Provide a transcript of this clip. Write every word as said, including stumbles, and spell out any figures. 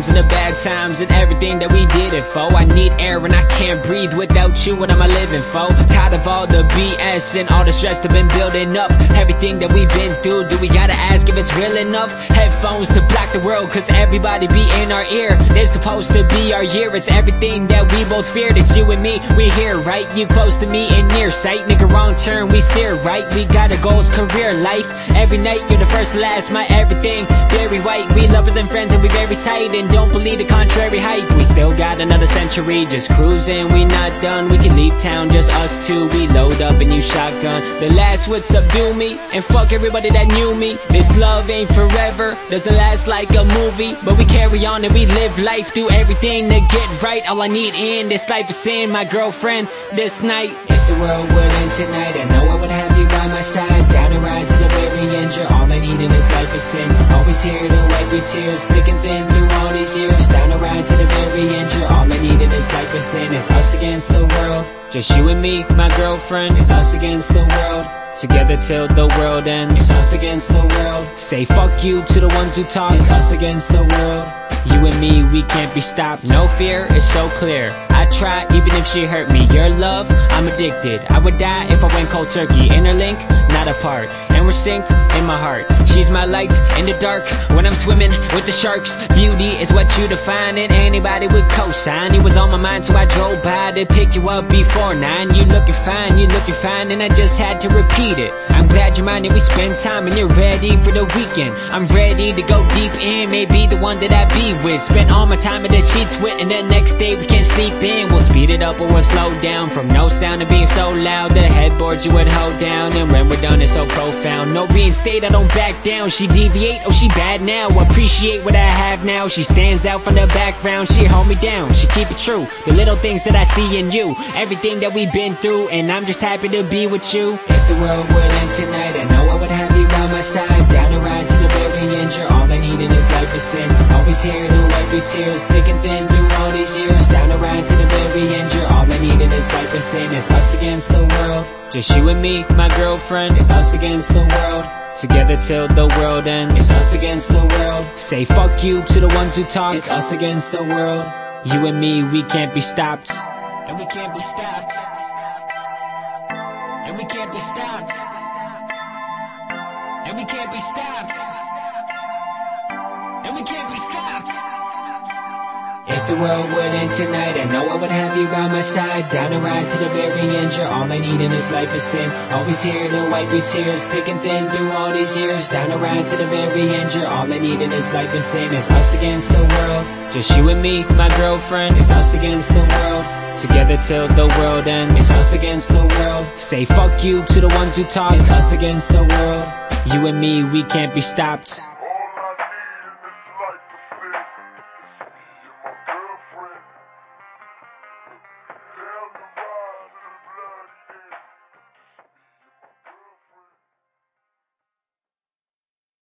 times and the bad times and everything that we did it for. I need air and I can't breathe without you. What am I living for? Tired of all the B S and all the stress that been building up. Everything that we've been through, do we gotta ask if it's real enough? Headphones to block the world, cause everybody be in our ear. It's supposed to be our year, it's everything that we both feared. It's you and me, we here, right? You close to me in near sight. Nigga, wrong turn, we steer right. We got our goals, career, life. Every night, you're the first to last, my everything. Very white, we lovers and friends and we very tight. And don't believe the contrary hype. We still got another century, just cruising, we not done. We can leave town, just us two. We load up and you shotgun. The last would subdue me, and fuck everybody that knew me. This love ain't forever, doesn't last like a movie. But we carry on and we live life, do everything to get right. All I need in this life is seeing my girlfriend this night. If the world would end tonight, I know I would have you by my side. Down and ride to the very end, you're all I need in this life is sin. Always here to wipe your tears, thick and thin through all these years. Down and ride to the very end, you're all I need in this life is sin. It's us against the world, just you and me, my girlfriend. It's us against the world, together till the world ends. It's us against the world, say fuck you to the ones who talk. It's us against the world, you and me, we can't be stopped. No fear, it's so clear, I try even if she hurt me. Your love, I'm addicted, I would die if I went cold turkey. Interlink, not apart, and we're synced in my heart. She's my light in the dark when I'm swimming with the sharks. Beauty is what you define, and anybody would co-sign. You was on my mind, so I drove by to pick you up before nine. You looking fine, you looking fine, and I just had to repeat it. I'm glad you're mine and we spend time, and you're ready for the weekend. I'm ready to go deep in, maybe the one that I be with. Spend all my time in the sheets with, and the next day we can't sleep in. We'll speed it up or we'll slow down, from no sound to being so loud. The headboards you would hold down, and when we're done it's so profound. No reinstate, I don't back down. She deviate, oh she bad now. Appreciate what I have now. She stands out from the background, she hold me down, she keep it true. The little things that I see in you, everything that we've been through, and I'm just happy to be with you. If the world would end tonight, I know I would have you by my side. Down and ride to the very end, you're all I need in this life is sin. Always here to wipe your tears, thick and thin through all these years. Down and ride to the very end, you're all I need in this life is sin. It's us against the world, just you and me, my girlfriend. It's us against the world, together till the world ends. It's us against the world, say fuck you to the ones who talk. It's us against the world, you and me, we can't be stopped. And we can't be stopped. And we can't be stopped. And we can't be stopped. And we can't be stopped. If the world would end tonight, I know I would have you by my side. Down and ride to the very end, you're all I need in this life is sin. Always here to wipe your tears, thick and thin through all these years. Down and ride to the very end, you're all I need in this life is sin. It's us against the world, just you and me, my girlfriend. It's us against the world, together till the world ends. It's us against the world, say fuck you to the ones who talk. It's us against the world, you and me, we can't be stopped.